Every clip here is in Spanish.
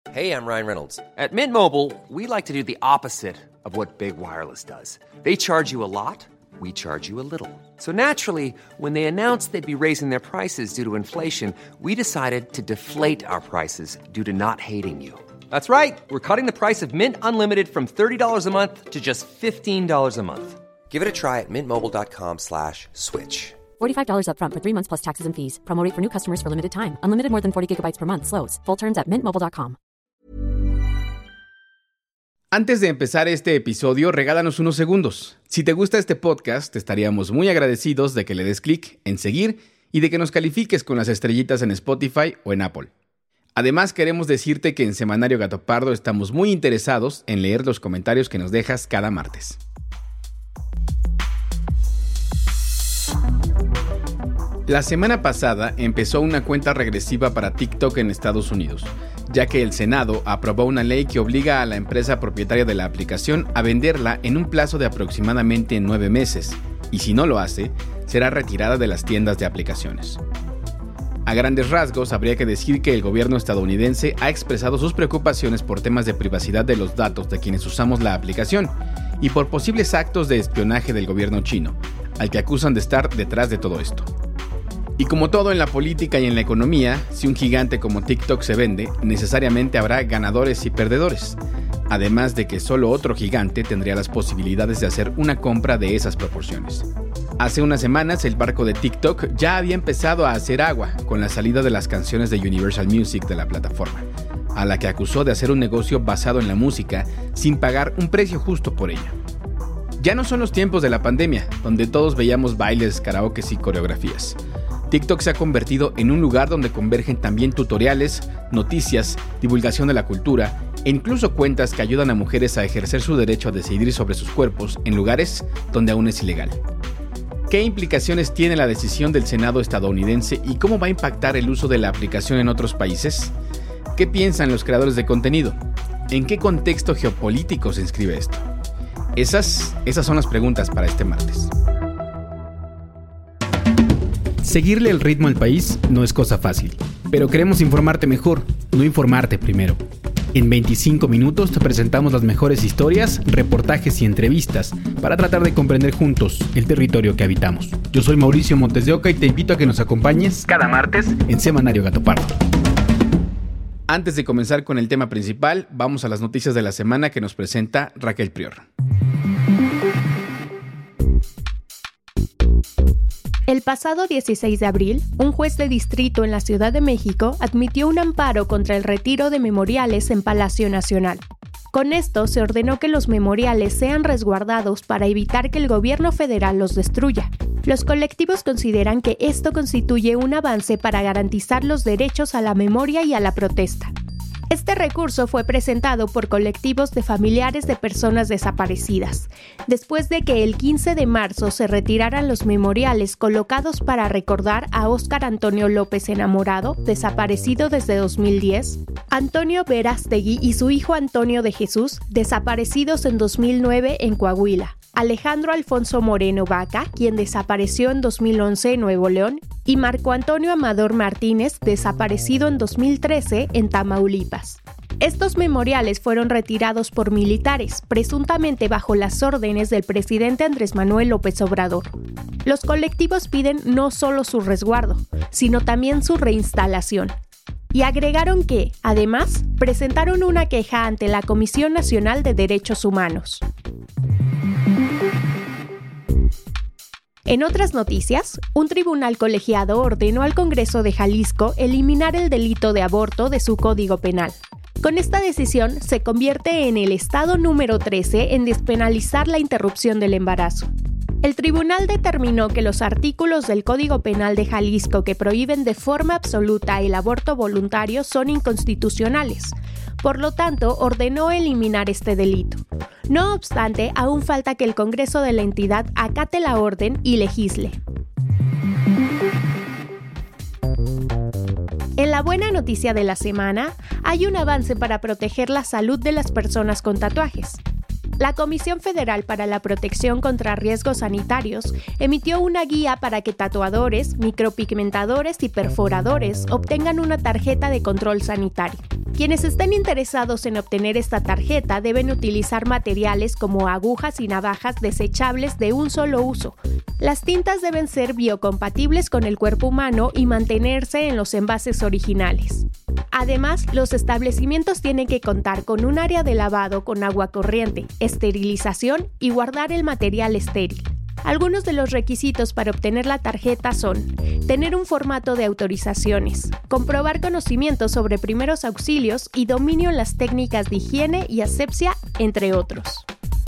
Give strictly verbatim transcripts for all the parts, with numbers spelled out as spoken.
Hey, I'm Ryan Reynolds. At Mint Mobile, we like to do the opposite of what Big Wireless does. They charge you a lot, we charge you a little. So naturally, when they announced they'd be raising their prices due to inflation, we decided to deflate our prices due to not hating you. That's right. We're cutting the price of Mint Unlimited from thirty dollars a month to just fifteen dollars a month. Give it a try at mintmobile.com slash switch. forty-five dollars up front for three months plus taxes and fees. Promo rate for new customers for limited time. Unlimited more than forty gigabytes per month. Slows full terms at mint mobile dot com. Antes de empezar este episodio, regálanos unos segundos. Si te gusta este podcast, te estaríamos muy agradecidos de que le des clic en seguir y de que nos califiques con las estrellitas en Spotify o en Apple. Además, queremos decirte que en Semanario Gato Pardo estamos muy interesados en leer los comentarios que nos dejas cada martes. La semana pasada empezó una cuenta regresiva para TikTok en Estados Unidos, ya que el Senado aprobó una ley que obliga a la empresa propietaria de la aplicación a venderla en un plazo de aproximadamente nueve meses, y si no lo hace, será retirada de las tiendas de aplicaciones. A grandes rasgos, habría que decir que el gobierno estadounidense ha expresado sus preocupaciones por temas de privacidad de los datos de quienes usamos la aplicación y por posibles actos de espionaje del gobierno chino, al que acusan de estar detrás de todo esto. Y como todo en la política y en la economía, si un gigante como TikTok se vende, necesariamente habrá ganadores y perdedores. Además de que solo otro gigante tendría las posibilidades de hacer una compra de esas proporciones. Hace unas semanas el barco de TikTok ya había empezado a hacer agua con la salida de las canciones de Universal Music de la plataforma, a la que acusó de hacer un negocio basado en la música sin pagar un precio justo por ella. Ya no son los tiempos de la pandemia, donde todos veíamos bailes, karaokes y coreografías. TikTok se ha convertido en un lugar donde convergen también tutoriales, noticias, divulgación de la cultura e incluso cuentas que ayudan a mujeres a ejercer su derecho a decidir sobre sus cuerpos en lugares donde aún es ilegal. ¿Qué implicaciones tiene la decisión del Senado estadounidense y cómo va a impactar el uso de la aplicación en otros países? ¿Qué piensan los creadores de contenido? ¿En qué contexto geopolítico se inscribe esto? Esas, esas son las preguntas para este martes. Seguirle el ritmo al país no es cosa fácil, pero queremos informarte mejor, no informarte primero. En veinticinco minutos te presentamos las mejores historias, reportajes y entrevistas para tratar de comprender juntos el territorio que habitamos. Yo soy Mauricio Montes de Oca y te invito a que nos acompañes cada martes en Semanario Gato Pardo. Antes de comenzar con el tema principal, vamos a las noticias de la semana que nos presenta Raquel Prior. El pasado dieciséis de abril, un juez de distrito en la Ciudad de México admitió un amparo contra el retiro de memoriales en Palacio Nacional. Con esto se ordenó que los memoriales sean resguardados para evitar que el gobierno federal los destruya. Los colectivos consideran que esto constituye un avance para garantizar los derechos a la memoria y a la protesta. Este recurso fue presentado por colectivos de familiares de personas desaparecidas, después de que el quince de marzo se retiraran los memoriales colocados para recordar a Óscar Antonio López Enamorado, desaparecido desde dos mil diez, Antonio Verástegui y su hijo Antonio de Jesús, desaparecidos en dos mil nueve en Coahuila, Alejandro Alfonso Moreno Vaca, quien desapareció en dos mil once en Nuevo León, y Marco Antonio Amador Martínez, desaparecido en dos mil trece en Tamaulipas. Estos memoriales fueron retirados por militares, presuntamente bajo las órdenes del presidente Andrés Manuel López Obrador. Los colectivos piden no solo su resguardo, sino también su reinstalación. Y agregaron que, además, presentaron una queja ante la Comisión Nacional de Derechos Humanos. En otras noticias, un tribunal colegiado ordenó al Congreso de Jalisco eliminar el delito de aborto de su Código Penal. Con esta decisión, se convierte en el estado número trece en despenalizar la interrupción del embarazo. El tribunal determinó que los artículos del Código Penal de Jalisco que prohíben de forma absoluta el aborto voluntario son inconstitucionales. Por lo tanto, ordenó eliminar este delito. No obstante, aún falta que el Congreso de la entidad acate la orden y legisle. En la buena noticia de la semana, hay un avance para proteger la salud de las personas con tatuajes. La Comisión Federal para la Protección contra Riesgos Sanitarios emitió una guía para que tatuadores, micropigmentadores y perforadores obtengan una tarjeta de control sanitario. Quienes estén interesados en obtener esta tarjeta deben utilizar materiales como agujas y navajas desechables de un solo uso. Las tintas deben ser biocompatibles con el cuerpo humano y mantenerse en los envases originales. Además, los establecimientos tienen que contar con un área de lavado con agua corriente, esterilización y guardar el material estéril. Algunos de los requisitos para obtener la tarjeta son tener un formato de autorizaciones, comprobar conocimientos sobre primeros auxilios y dominio en las técnicas de higiene y asepsia, entre otros.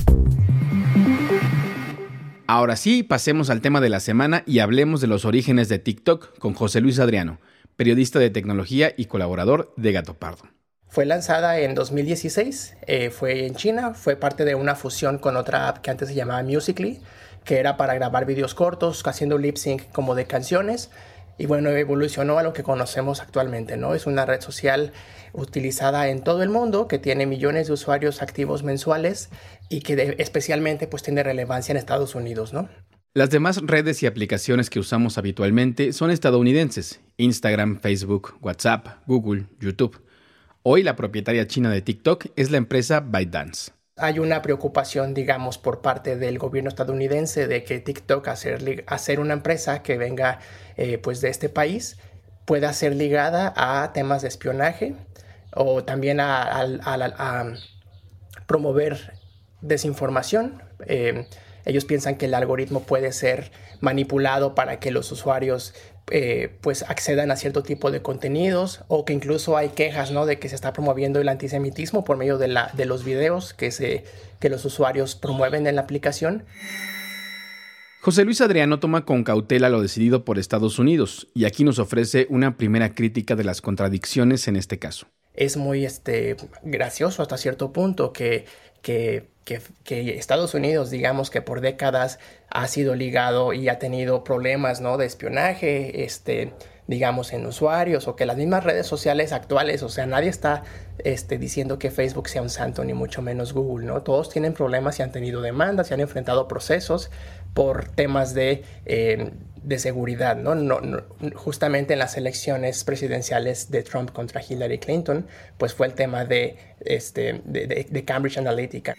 Ahora sí, pasemos al tema de la semana y hablemos de los orígenes de TikTok con José Luis Adriano, periodista de tecnología y colaborador de Gato Pardo. Fue lanzada en dos mil dieciséis, eh, fue en China, fue parte de una fusión con otra app que antes se llamaba Musical.ly, que era para grabar videos cortos, haciendo lip sync como de canciones, y bueno, evolucionó a lo que conocemos actualmente, ¿no? Es una red social utilizada en todo el mundo, que tiene millones de usuarios activos mensuales y que de, especialmente pues tiene relevancia en Estados Unidos, ¿no? Las demás redes y aplicaciones que usamos habitualmente son estadounidenses: Instagram, Facebook, WhatsApp, Google, YouTube. Hoy la propietaria china de TikTok es la empresa ByteDance. Hay una preocupación, digamos, por parte del gobierno estadounidense de que TikTok, hacer, hacer una empresa que venga eh, pues de este país, pueda ser ligada a temas de espionaje o también a, a, a, a promover desinformación. Eh, ellos piensan que el algoritmo puede ser manipulado para que los usuarios eh, pues accedan a cierto tipo de contenidos, o que incluso hay quejas, ¿no?, de que se está promoviendo el antisemitismo por medio de, la, de los videos que, se, que los usuarios promueven en la aplicación. José Luis Adriano toma con cautela lo decidido por Estados Unidos y aquí nos ofrece una primera crítica de las contradicciones en este caso. Es muy este, gracioso hasta cierto punto que, que, que, que Estados Unidos, digamos que por décadas ha sido ligado y ha tenido problemas, ¿no?, de espionaje, este, digamos, en usuarios, o que las mismas redes sociales actuales, o sea, nadie está este, diciendo que Facebook sea un santo, ni mucho menos Google, ¿no? Todos tienen problemas y han tenido demandas y han enfrentado procesos por temas de, eh, de seguridad, ¿no? No, no, justamente en las elecciones presidenciales de Trump contra Hillary Clinton, pues fue el tema de, este, de, de, de Cambridge Analytica.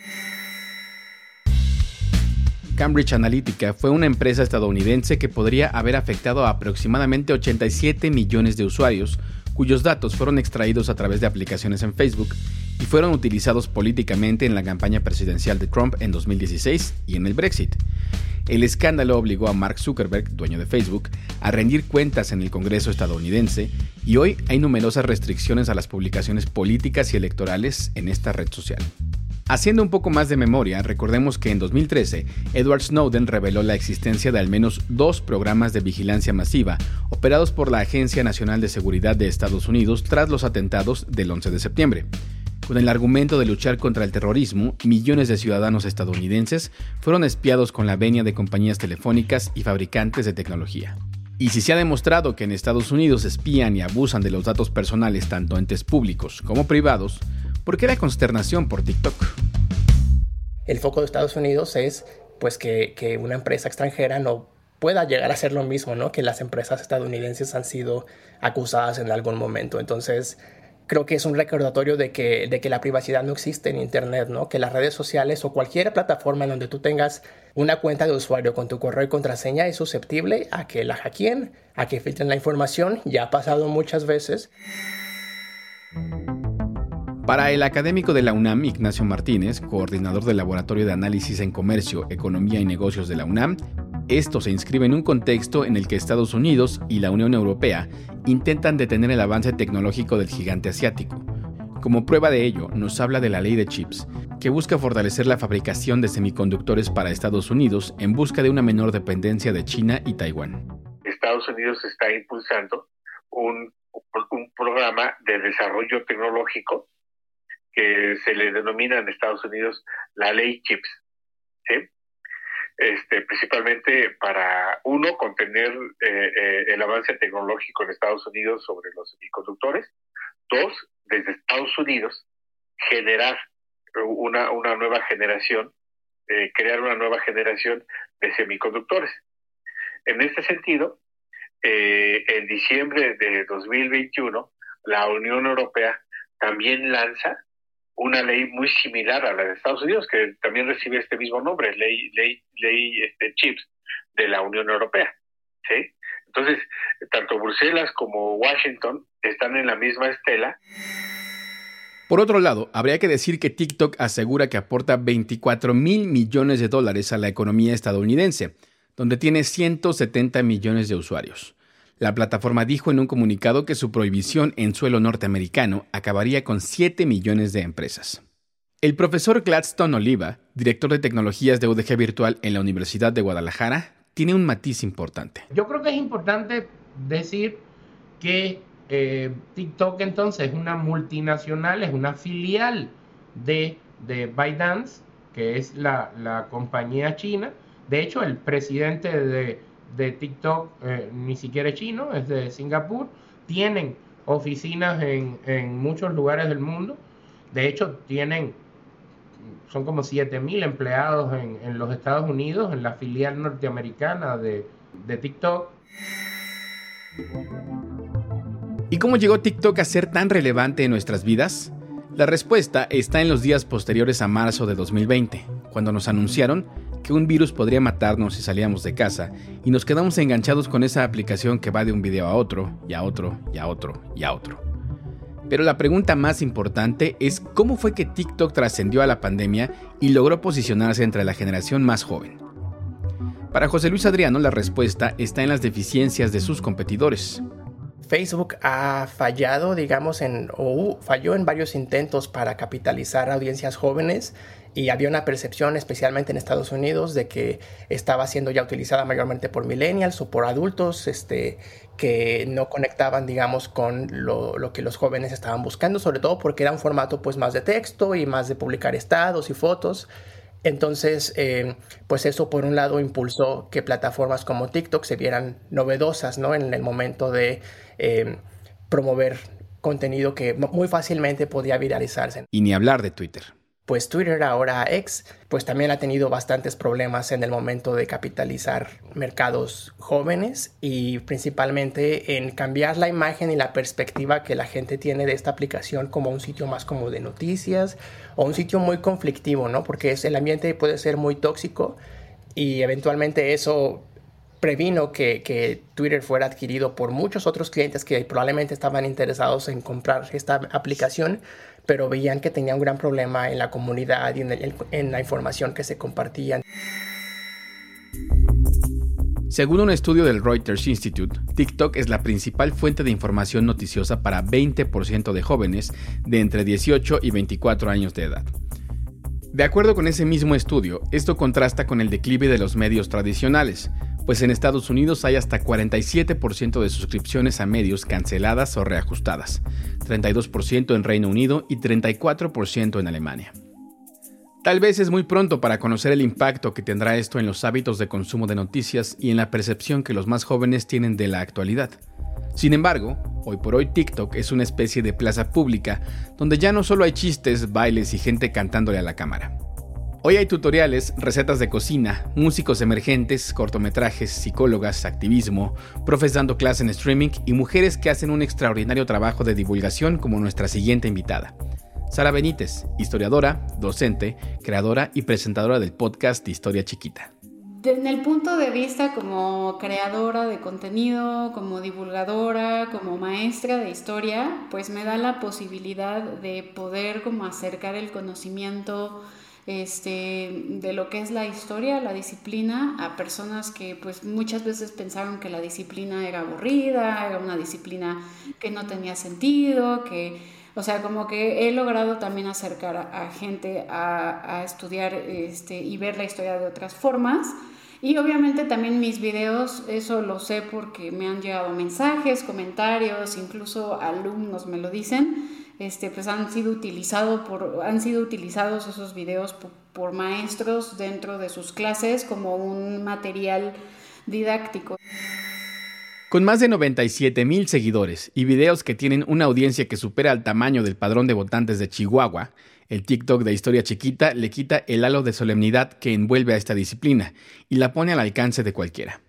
Cambridge Analytica fue una empresa estadounidense que podría haber afectado a aproximadamente ochenta y siete millones de usuarios, cuyos datos fueron extraídos a través de aplicaciones en Facebook y fueron utilizados políticamente en la campaña presidencial de Trump en dos mil dieciséis y en el Brexit. El escándalo obligó a Mark Zuckerberg, dueño de Facebook, a rendir cuentas en el Congreso estadounidense, y hoy hay numerosas restricciones a las publicaciones políticas y electorales en esta red social. Haciendo un poco más de memoria, recordemos que en dos mil trece, Edward Snowden reveló la existencia de al menos dos programas de vigilancia masiva operados por la Agencia Nacional de Seguridad de Estados Unidos tras los atentados del once de septiembre. Con el argumento de luchar contra el terrorismo, millones de ciudadanos estadounidenses fueron espiados con la venia de compañías telefónicas y fabricantes de tecnología. Y si se ha demostrado que en Estados Unidos espían y abusan de los datos personales tanto entes públicos como privados, ¿por qué la consternación por TikTok? El foco de Estados Unidos es pues que, que una empresa extranjera no pueda llegar a hacer lo mismo, ¿no?, que las empresas estadounidenses han sido acusadas en algún momento. Entonces, creo que es un recordatorio de que, de que la privacidad no existe en Internet, ¿no? Que las redes sociales o cualquier plataforma en donde tú tengas una cuenta de usuario con tu correo y contraseña es susceptible a que la hackeen, a que filtren la información. Ya ha pasado muchas veces. Para el académico de la UNAM, Ignacio Martínez, coordinador del Laboratorio de Análisis en Comercio, Economía y Negocios de la UNAM, esto se inscribe en un contexto en el que Estados Unidos y la Unión Europea intentan detener el avance tecnológico del gigante asiático. Como prueba de ello, nos habla de la ley de chips, que busca fortalecer la fabricación de semiconductores para Estados Unidos en busca de una menor dependencia de China y Taiwán. Estados Unidos está impulsando un, un programa de desarrollo tecnológico que se le denomina en Estados Unidos la ley chips, ¿sí? Este, principalmente para, uno, contener eh, eh, el avance tecnológico en Estados Unidos sobre los semiconductores; dos, desde Estados Unidos generar una, una nueva generación, eh, crear una nueva generación de semiconductores. En este sentido, eh, en diciembre de dos mil veintiuno, la Unión Europea también lanza una ley muy similar a la de Estados Unidos, que también recibe este mismo nombre, ley ley ley este, CHIPS de la Unión Europea, ¿sí? Entonces, tanto Bruselas como Washington están en la misma estela. Por otro lado, habría que decir que TikTok asegura que aporta veinticuatro mil millones de dólares a la economía estadounidense, donde tiene ciento setenta millones de usuarios. La plataforma dijo en un comunicado que su prohibición en suelo norteamericano acabaría con siete millones de empresas. El profesor Gladstone Oliva, director de tecnologías de U D G Virtual en la Universidad de Guadalajara, tiene un matiz importante. Yo creo que es importante decir que eh, TikTok entonces es una multinacional, es una filial de, de ByteDance, que es la, la compañía china. De hecho, el presidente de, de TikTok eh, ni siquiera es chino, es de Singapur. Tienen oficinas en, en muchos lugares del mundo. De hecho, tienen, son como siete mil empleados en, en los Estados Unidos, en la filial norteamericana de, de TikTok. ¿Y cómo llegó TikTok a ser tan relevante en nuestras vidas? La respuesta está en los días posteriores a marzo de dos mil veinte, cuando nos anunciaron que un virus podría matarnos si salíamos de casa y nos quedamos enganchados con esa aplicación que va de un video a otro, y a otro, y a otro, y a otro. Pero la pregunta más importante es cómo fue que TikTok trascendió a la pandemia y logró posicionarse entre la generación más joven. Para José Luis Adriano, la respuesta está en las deficiencias de sus competidores. Facebook ha fallado, digamos, en, o falló en varios intentos para capitalizar audiencias jóvenes, y había una percepción, especialmente en Estados Unidos, de que estaba siendo ya utilizada mayormente por millennials o por adultos este, que no conectaban, digamos, con lo, lo que los jóvenes estaban buscando, sobre todo porque era un formato pues, más de texto y más de publicar estados y fotos. Entonces, eh, pues eso por un lado impulsó que plataformas como TikTok se vieran novedosas, ¿no? En el momento de eh, promover contenido que muy fácilmente podía viralizarse. Y ni hablar de Twitter. Pues Twitter, ahora X, pues también ha tenido bastantes problemas en el momento de capitalizar mercados jóvenes y principalmente en cambiar la imagen y la perspectiva que la gente tiene de esta aplicación como un sitio más como de noticias o un sitio muy conflictivo, ¿no? Porque es, el ambiente puede ser muy tóxico y eventualmente eso previno que, que Twitter fuera adquirido por muchos otros clientes que probablemente estaban interesados en comprar esta aplicación, pero veían que tenía un gran problema en la comunidad y en, el, en la información que se compartía. Según un estudio del Reuters Institute, TikTok es la principal fuente de información noticiosa para veinte por ciento de jóvenes de entre dieciocho y veinticuatro años de edad. De acuerdo con ese mismo estudio, esto contrasta con el declive de los medios tradicionales, pues en Estados Unidos hay hasta cuarenta y siete por ciento de suscripciones a medios canceladas o reajustadas, treinta y dos por ciento en Reino Unido y treinta y cuatro por ciento en Alemania. Tal vez es muy pronto para conocer el impacto que tendrá esto en los hábitos de consumo de noticias y en la percepción que los más jóvenes tienen de la actualidad. Sin embargo, hoy por hoy TikTok es una especie de plaza pública donde ya no solo hay chistes, bailes y gente cantándole a la cámara. Hoy hay tutoriales, recetas de cocina, músicos emergentes, cortometrajes, psicólogas, activismo, profes dando clase en streaming y mujeres que hacen un extraordinario trabajo de divulgación como nuestra siguiente invitada. Sara Benítez, historiadora, docente, creadora y presentadora del podcast de Historia Chiquita. Desde el punto de vista como creadora de contenido, como divulgadora, como maestra de historia, pues me da la posibilidad de poder como acercar el conocimiento este, de lo que es la historia, la disciplina, a personas que pues muchas veces pensaron que la disciplina era aburrida, era una disciplina que no tenía sentido, que, o sea, como que he logrado también acercar a, a gente a, a estudiar este, y ver la historia de otras formas. Y obviamente también mis videos, eso lo sé porque me han llegado mensajes, comentarios, incluso alumnos me lo dicen, este, pues han sido utilizado por, han sido utilizados esos videos por, por maestros dentro de sus clases como un material didáctico. Con más de noventa y siete mil seguidores y videos que tienen una audiencia que supera el tamaño del padrón de votantes de Chihuahua, el TikTok de Historia Chiquita le quita el halo de solemnidad que envuelve a esta disciplina y la pone al alcance de cualquiera.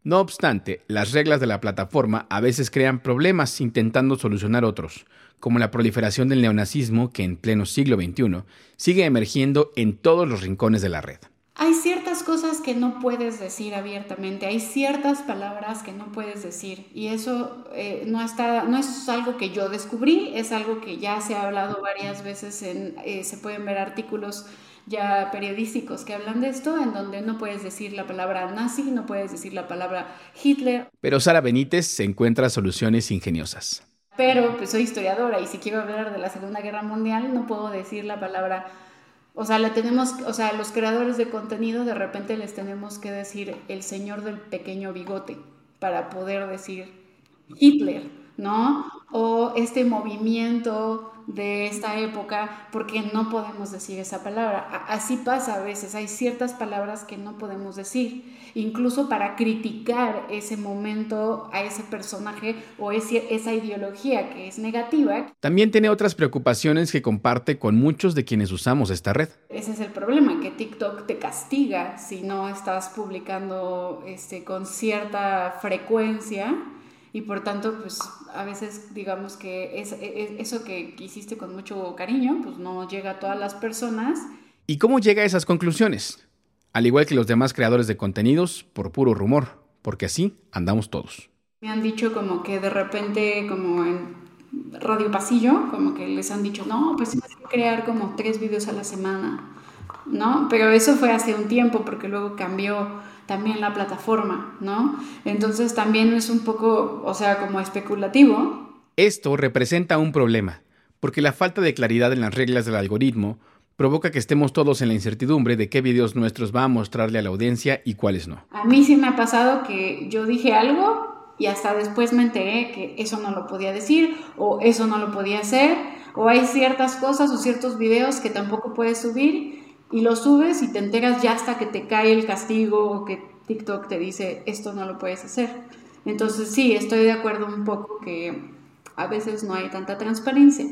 No obstante, las reglas de la plataforma a veces crean problemas intentando solucionar otros, como la proliferación del neonazismo que en pleno siglo veintiuno sigue emergiendo en todos los rincones de la red. Hay ciertas cosas que no puedes decir abiertamente, hay ciertas palabras que no puedes decir y eso eh, no, está, no es algo que yo descubrí, es algo que ya se ha hablado varias veces, en, eh, se pueden ver artículos ya periodísticos que hablan de esto, en donde no puedes decir la palabra nazi, no puedes decir la palabra Hitler. Pero Sara Benítez se encuentra soluciones ingeniosas. Pero pues soy historiadora y si quiero hablar de la Segunda Guerra Mundial no puedo decir la palabra. O sea, la tenemos, o sea, los creadores de contenido de repente les tenemos que decir el señor del pequeño bigote para poder decir Hitler, ¿no? O este movimiento de esta época, porque no podemos decir esa palabra. Así pasa a veces, hay ciertas palabras que no podemos decir, incluso para criticar ese momento a ese personaje o ese, esa ideología que es negativa. También tiene otras preocupaciones que comparte con muchos de quienes usamos esta red. Ese es el problema, que TikTok te castiga si no estás publicando este, con cierta frecuencia. Y por tanto, pues a veces digamos que es, es, eso que hiciste con mucho cariño, pues no llega a todas las personas. ¿Y cómo llega a esas conclusiones? Al igual que los demás creadores de contenidos, por puro rumor, porque así andamos todos. Me han dicho como que de repente, como en Radio Pasillo, como que les han dicho, no, pues tienes que crear como tres videos a la semana, ¿no? Pero eso fue hace un tiempo, porque luego cambió también la plataforma, ¿no? Entonces también es un poco, o sea, como especulativo. Esto representa un problema, porque la falta de claridad en las reglas del algoritmo provoca que estemos todos en la incertidumbre de qué videos nuestros va a mostrarle a la audiencia y cuáles no. A mí sí me ha pasado que yo dije algo y hasta después me enteré que eso no lo podía decir o eso no lo podía hacer, o hay ciertas cosas o ciertos videos que tampoco puedes subir. Y lo subes y te enteras ya hasta que te cae el castigo o que TikTok te dice esto no lo puedes hacer. Entonces sí, estoy de acuerdo un poco que a veces no hay tanta transparencia.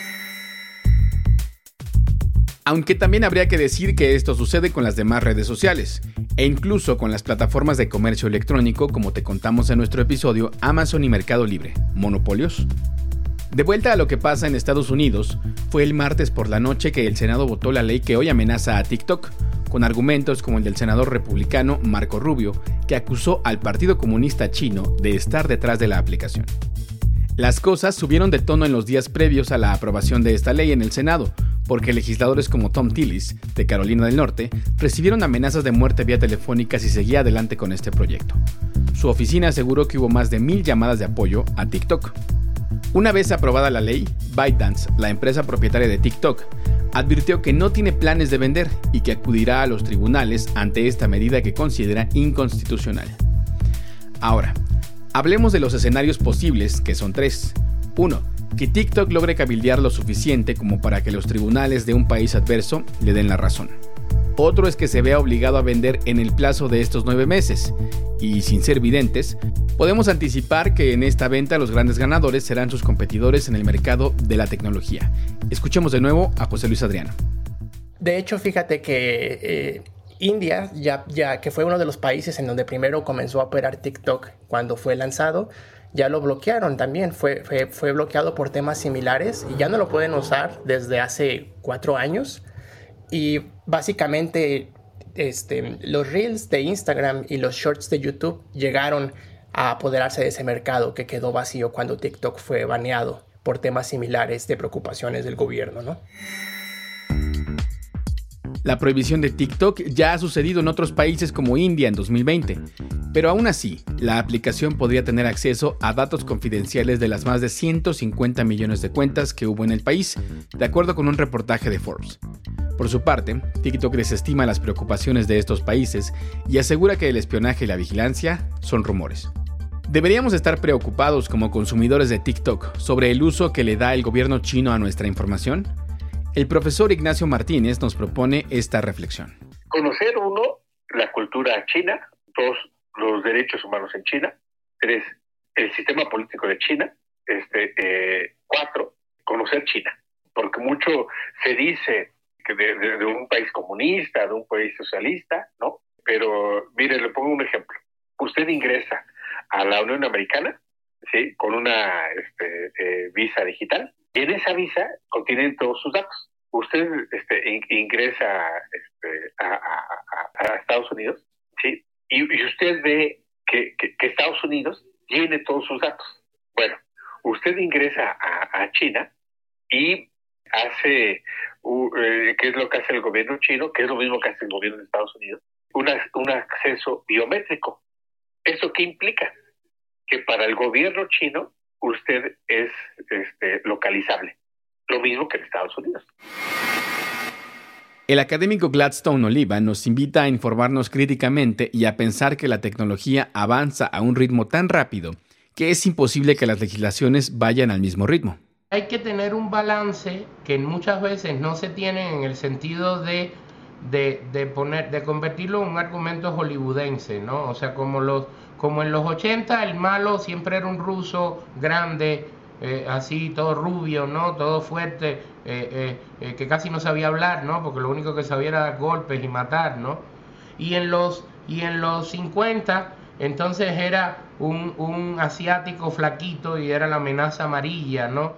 Aunque también habría que decir que esto sucede con las demás redes sociales e incluso con las plataformas de comercio electrónico, como te contamos en nuestro episodio Amazon y Mercado Libre. ¿Monopolios? De vuelta a lo que pasa en Estados Unidos, fue el martes por la noche que el Senado votó la ley que hoy amenaza a TikTok, con argumentos como el del senador republicano Marco Rubio, que acusó al Partido Comunista Chino de estar detrás de la aplicación. Las cosas subieron de tono en los días previos a la aprobación de esta ley en el Senado, porque legisladores como Tom Tillis, de Carolina del Norte, recibieron amenazas de muerte vía telefónica si seguía adelante con este proyecto. Su oficina aseguró que hubo más de mil llamadas de apoyo a TikTok. Una vez aprobada la ley, ByteDance, la empresa propietaria de TikTok, advirtió que no tiene planes de vender y que acudirá a los tribunales ante esta medida que considera inconstitucional. Ahora, hablemos de los escenarios posibles, que son tres. Uno, que TikTok logre cabildear lo suficiente como para que los tribunales de un país adverso le den la razón. Otro es que se vea obligado a vender en el plazo de estos nueve meses. Y sin ser videntes, podemos anticipar que en esta venta los grandes ganadores serán sus competidores en el mercado de la tecnología. Escuchemos de nuevo a José Luis Adriano. De hecho, fíjate que eh, India, ya, ya que fue uno de los países en donde primero comenzó a operar TikTok cuando fue lanzado, ya lo bloquearon también. Fue, fue, fue bloqueado por temas similares y ya no lo pueden usar desde hace cuatro años. Y básicamente este, los Reels de Instagram y los Shorts de YouTube llegaron a apoderarse de ese mercado que quedó vacío cuando TikTok fue baneado por temas similares de preocupaciones del gobierno, ¿no? La prohibición de TikTok ya ha sucedido en otros países como India en dos mil veinte, pero aún así, la aplicación podría tener acceso a datos confidenciales de las más de ciento cincuenta millones de cuentas que hubo en el país, de acuerdo con un reportaje de Forbes. Por su parte, TikTok desestima las preocupaciones de estos países y asegura que el espionaje y la vigilancia son rumores. ¿Deberíamos estar preocupados como consumidores de TikTok sobre el uso que le da el gobierno chino a nuestra información? El profesor Ignacio Martínez nos propone esta reflexión. Conocer, uno, la cultura china; dos, los derechos humanos en China; tres, el sistema político de China; este, eh, cuatro, conocer China. Porque mucho se dice que de, de, de un país comunista, de un país socialista, ¿no? Pero, mire, le pongo un ejemplo. usted ingresa a la Unión Americana, ¿sí? Con una este, eh, visa digital, y en esa visa contienen todos sus datos. Usted este, in, ingresa este, a, a, a Estados Unidos, ¿sí? Y, y usted ve que, que, que Estados Unidos tiene todos sus datos. Bueno, usted ingresa a, a China y hace, uh, eh, ¿qué es lo que hace el gobierno chino? ¿Qué es lo mismo que hace el gobierno de Estados Unidos? Una, un acceso biométrico. ¿Eso qué implica? Que para el gobierno chino usted es este, localizable. Lo mismo que en Estados Unidos. El académico Gladstone Oliva nos invita a informarnos críticamente y a pensar que la tecnología avanza a un ritmo tan rápido que es imposible que las legislaciones vayan al mismo ritmo. Hay que tener un balance que muchas veces no se tiene en el sentido de, de, de, poner, de convertirlo en un argumento hollywoodense, ¿no? O sea, como, los, como en los ochenta el malo siempre era un ruso grande, Eh, así todo rubio, ¿no? Todo fuerte, eh, eh, eh, que casi no sabía hablar, ¿no? Porque lo único que sabía era dar golpes y matar, ¿no? Y en los, y en los cincuenta, entonces era un, un asiático flaquito y era la amenaza amarilla, ¿no?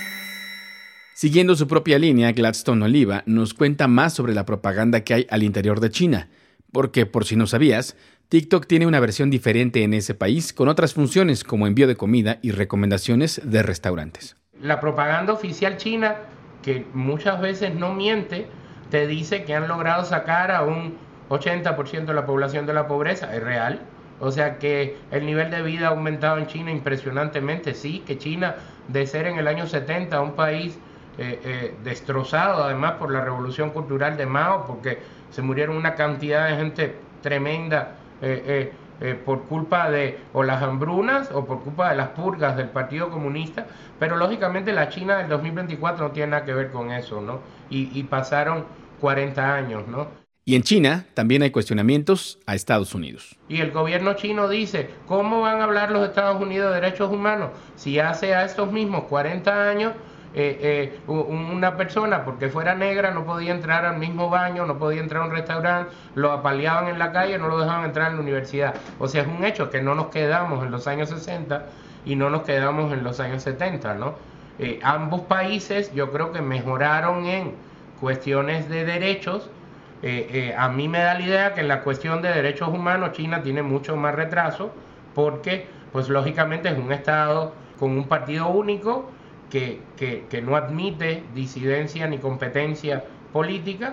Siguiendo su propia línea, Gladstone Oliva nos cuenta más sobre la propaganda que hay al interior de China, porque, por si no sabías, TikTok tiene una versión diferente en ese país con otras funciones como envío de comida y recomendaciones de restaurantes. La propaganda oficial china, que muchas veces no miente, te dice que han logrado sacar a un ochenta por ciento de la población de la pobreza. Es real. O sea que el nivel de vida ha aumentado en China impresionantemente. Sí, que China, de ser en el año setenta un país eh, eh, destrozado además por la revolución cultural de Mao, porque se murieron una cantidad de gente tremenda, Eh, eh, eh, por culpa de o las hambrunas o por culpa de las purgas del Partido Comunista, pero lógicamente la China del dos mil veinticuatro no tiene nada que ver con eso, ¿no? Y, y pasaron cuarenta años, ¿no? Y en China también hay cuestionamientos a Estados Unidos. Y el gobierno chino dice, ¿cómo van a hablar los Estados Unidos de derechos humanos si hace a estos mismos cuarenta años Eh, eh, una persona, porque fuera negra, no podía entrar al mismo baño, no podía entrar a un restaurante, lo apaleaban en la calle, no lo dejaban entrar en la universidad? O sea, es un hecho que no nos quedamos en los años sesenta y no nos quedamos en los años setenta, ¿no? Eh, ambos países yo creo que mejoraron en cuestiones de derechos. Eh, eh, a mí me da la idea que en la cuestión de derechos humanos China tiene mucho más retraso, porque pues lógicamente es un estado con un partido único, Que, que, que no admite disidencia ni competencia política.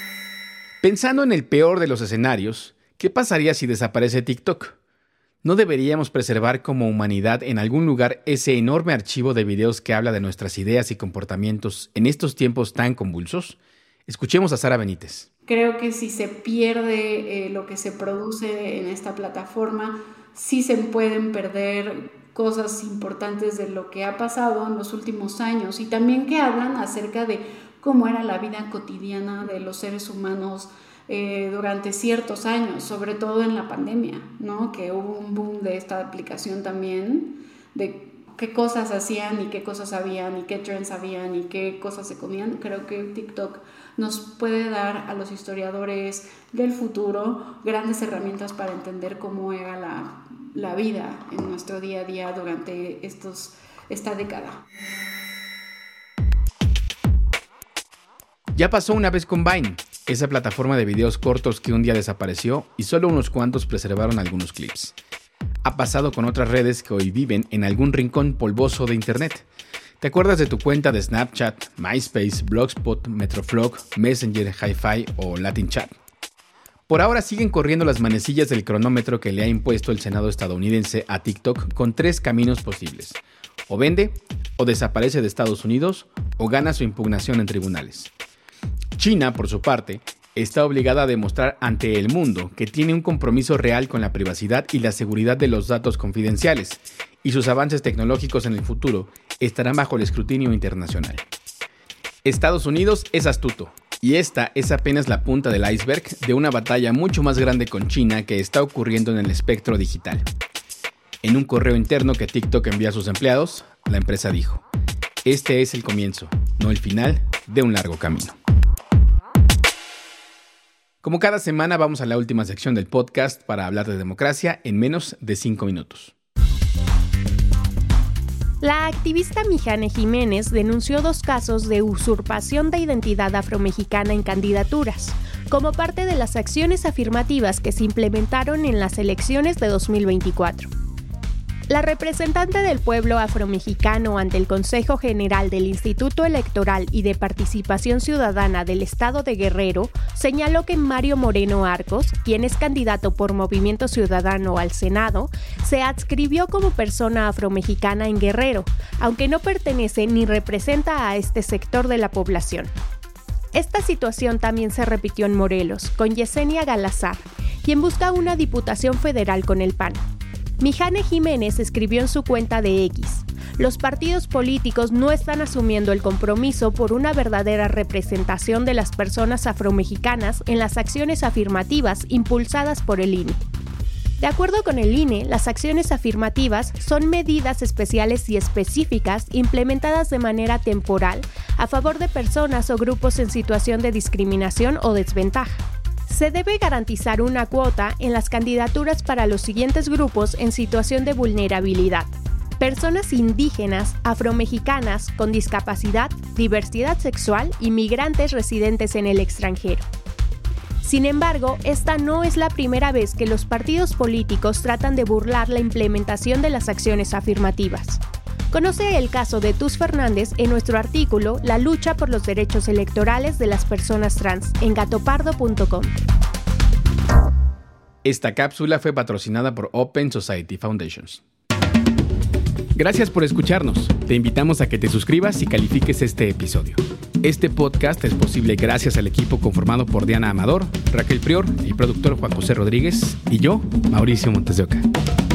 Pensando en el peor de los escenarios, ¿qué pasaría si desaparece TikTok? ¿No deberíamos preservar como humanidad en algún lugar ese enorme archivo de videos que habla de nuestras ideas y comportamientos en estos tiempos tan convulsos? Escuchemos a Sara Benítez. Creo que si se pierde eh, lo que se produce en esta plataforma, sí se pueden perder cosas importantes de lo que ha pasado en los últimos años, y también que hablan acerca de cómo era la vida cotidiana de los seres humanos eh, durante ciertos años, sobre todo en la pandemia, ¿no? Que hubo un boom de esta aplicación también, de qué cosas hacían y qué cosas sabían y qué trends sabían y qué cosas se comían. Creo que TikTok nos puede dar a los historiadores del futuro grandes herramientas para entender cómo era la la vida en nuestro día a día durante estos, esta década. Ya pasó una vez con Vine, esa plataforma de videos cortos que un día desapareció y solo unos cuantos preservaron algunos clips. Ha pasado con otras redes que hoy viven en algún rincón polvoso de internet. ¿Te acuerdas de tu cuenta de Snapchat, MySpace, Blogspot, Metroflog, Messenger, Hi-Fi o Latin Chat? Por ahora siguen corriendo las manecillas del cronómetro que le ha impuesto el Senado estadounidense a TikTok con tres caminos posibles. O vende, o desaparece de Estados Unidos, o gana su impugnación en tribunales. China, por su parte, está obligada a demostrar ante el mundo que tiene un compromiso real con la privacidad y la seguridad de los datos confidenciales, y sus avances tecnológicos en el futuro estarán bajo el escrutinio internacional. Estados Unidos es astuto, y esta es apenas la punta del iceberg de una batalla mucho más grande con China que está ocurriendo en el espectro digital. En un correo interno que TikTok envía a sus empleados, la empresa dijo: "Este es el comienzo, no el final de un largo camino". Como cada semana vamos a la última sección del podcast para hablar de democracia en menos de cinco minutos. La activista Mijane Jiménez denunció dos casos de usurpación de identidad afromexicana en candidaturas, como parte de las acciones afirmativas que se implementaron en las elecciones de dos mil veinticuatro. La representante del pueblo afromexicano ante el Consejo General del Instituto Electoral y de Participación Ciudadana del Estado de Guerrero señaló que Mario Moreno Arcos, quien es candidato por Movimiento Ciudadano al Senado, se adscribió como persona afromexicana en Guerrero, aunque no pertenece ni representa a este sector de la población. Esta situación también se repitió en Morelos, con Yesenia Galazar, quien busca una diputación federal con el P A N. Mijane Jiménez escribió en su cuenta de X: los partidos políticos no están asumiendo el compromiso por una verdadera representación de las personas afromexicanas en las acciones afirmativas impulsadas por el I N E. De acuerdo con el I N E, las acciones afirmativas son medidas especiales y específicas implementadas de manera temporal a favor de personas o grupos en situación de discriminación o desventaja. Se debe garantizar una cuota en las candidaturas para los siguientes grupos en situación de vulnerabilidad: personas indígenas, afromexicanas, con discapacidad, diversidad sexual y migrantes residentes en el extranjero. Sin embargo, esta no es la primera vez que los partidos políticos tratan de burlar la implementación de las acciones afirmativas. Conoce el caso de Tus Fernández en nuestro artículo La lucha por los derechos electorales de las personas trans en gatopardo punto com. Esta cápsula fue patrocinada por Open Society Foundations. Gracias por escucharnos. Te invitamos a que te suscribas y califiques este episodio. Este podcast es posible gracias al equipo conformado por Diana Amador, Raquel Prior, el productor Juan José Rodríguez y yo, Mauricio Montes de Oca.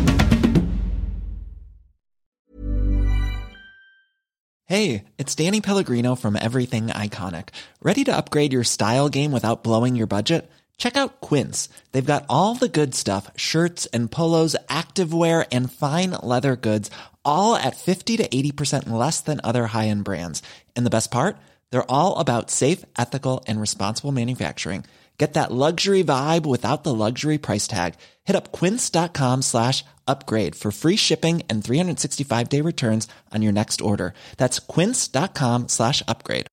Hey, it's Danny Pellegrino from Everything Iconic. Ready to upgrade your style game without blowing your budget? Check out Quince. They've got all the good stuff, shirts and polos, activewear, and fine leather goods, all at fifty to eighty percent less than other high-end brands. And the best part? They're all about safe, ethical, and responsible manufacturing. Get that luxury vibe without the luxury price tag. Hit up quince.com slash upgrade for free shipping and three sixty-five day returns on your next order. That's quince.com slash upgrade.